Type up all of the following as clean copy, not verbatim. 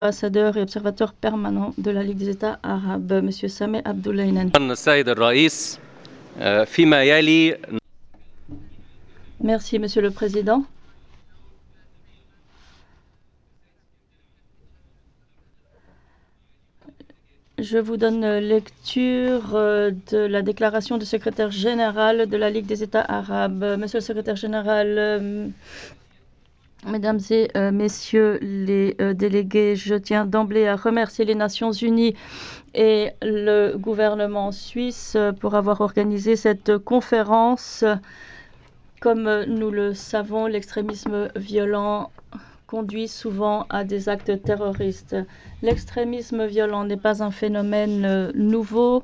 ambassadeur et observateur permanent de la Ligue des États arabes, M. Sameh Abdoulainen. السيد الرئيس فيما يلي Merci, Monsieur le Président. Je vous donne lecture de la déclaration du secrétaire général de la Ligue des États arabes. Monsieur le secrétaire général, Mesdames et messieurs les délégués, je tiens d'emblée à remercier les Nations Unies et le gouvernement suisse pour avoir organisé cette conférence. Comme nous le savons, l'extrémisme violent conduit souvent à des actes terroristes. L'extrémisme violent n'est pas un phénomène nouveau.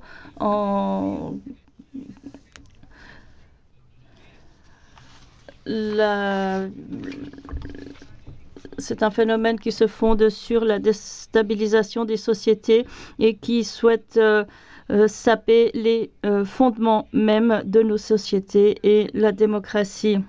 C'est un phénomène qui se fonde sur la déstabilisation des sociétés et qui souhaite saper les fondements même de nos sociétés et la démocratie.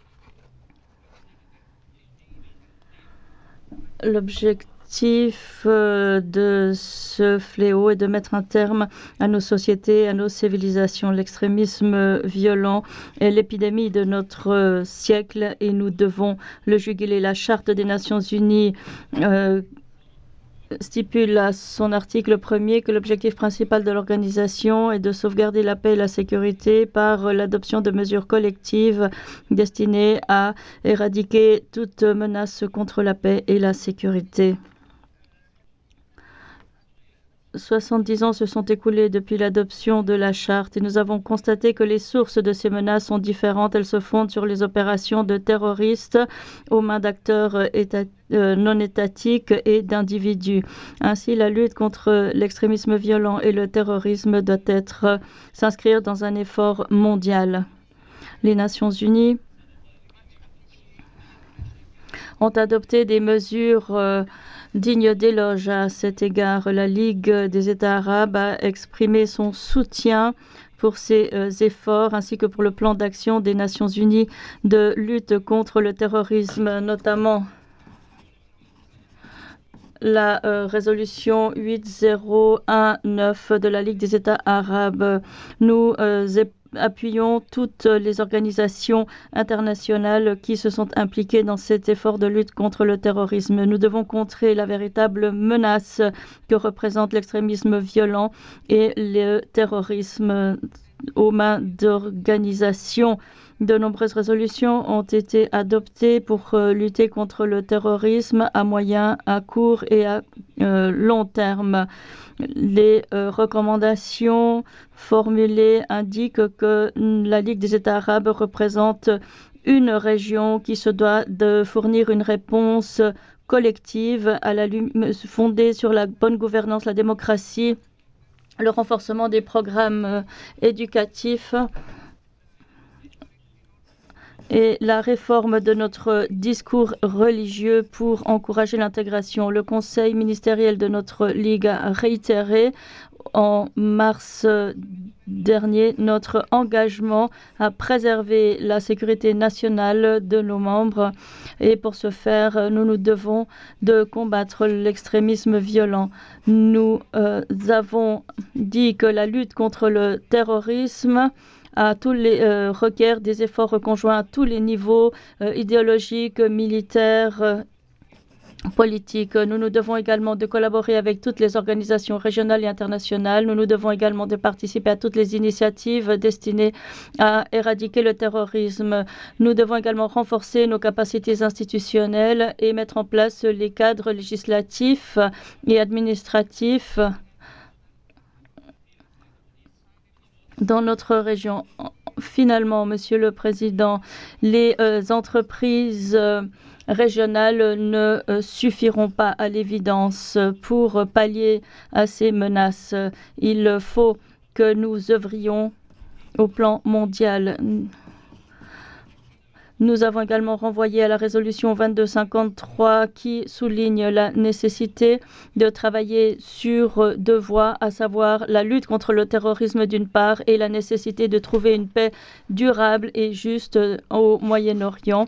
L'objectif de ce fléau est de mettre un terme à nos sociétés, à nos civilisations. L'extrémisme violent est l'épidémie de notre siècle et nous devons le juguler. La Charte des Nations Unies stipule à son article 1er que l'objectif principal de l'organisation est de sauvegarder la paix et la sécurité par l'adoption de mesures collectives destinées à éradiquer toute menace contre la paix et la sécurité. 70 ans se sont écoulés depuis l'adoption de la charte et nous avons constaté que les sources de ces menaces sont différentes. Elles se fondent sur les opérations de terroristes aux mains d'acteurs non étatiques et d'individus. Ainsi, la lutte contre l'extrémisme violent et le terrorisme doit s'inscrire dans un effort mondial. Les Nations Unies ont adopté des mesures dignes d'éloge à cet égard. La Ligue des États arabes a exprimé son soutien pour ces efforts ainsi que pour le plan d'action des Nations Unies de lutte contre le terrorisme, notamment la résolution 8019 de la Ligue des États arabes. Nous appuyons toutes les organisations internationales qui se sont impliquées dans cet effort de lutte contre le terrorisme. Nous devons contrer la véritable menace que représente l'extrémisme violent et le terrorisme aux mains d'organisations. De nombreuses résolutions ont été adoptées pour lutter contre le terrorisme à moyen, à court et à long terme. Les recommandations formulées indiquent que la Ligue des États arabes représente une région qui se doit de fournir une réponse collective fondée sur la bonne gouvernance, la démocratie, le renforcement des programmes éducatifs et la réforme de notre discours religieux pour encourager l'intégration. Le conseil ministériel de notre Ligue a réitéré en mars dernier notre engagement à préserver la sécurité nationale de nos membres et pour ce faire, nous nous devons de combattre l'extrémisme violent. Nous avons dit que la lutte contre le terrorisme requiert des efforts conjoints à tous les niveaux idéologiques, militaires, politiques. Nous nous devons également de collaborer avec toutes les organisations régionales et internationales. Nous nous devons également de participer à toutes les initiatives destinées à éradiquer le terrorisme. Nous devons également renforcer nos capacités institutionnelles et mettre en place les cadres législatifs et administratifs dans notre région. Finalement, Monsieur le Président, les entreprises régionales ne suffiront pas à l'évidence pour pallier à ces menaces. Il faut que nous œuvrions au plan mondial. Nous avons également renvoyé à la résolution 2253 qui souligne la nécessité de travailler sur deux voies, à savoir la lutte contre le terrorisme d'une part et la nécessité de trouver une paix durable et juste au Moyen-Orient.